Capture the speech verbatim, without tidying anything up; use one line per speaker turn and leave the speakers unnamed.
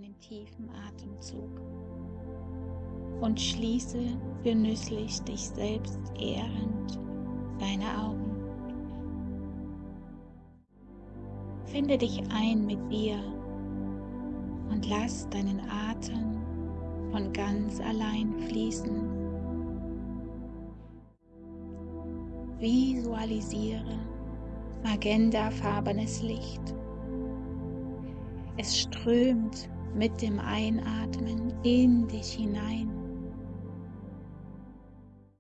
einen tiefen Atemzug und schließe genüsslich dich selbst ehrend deine Augen. Finde dich ein mit dir und lass deinen Atem von ganz allein fließen. Visualisiere magentafarbenes Licht. Es strömt mit dem Einatmen in dich hinein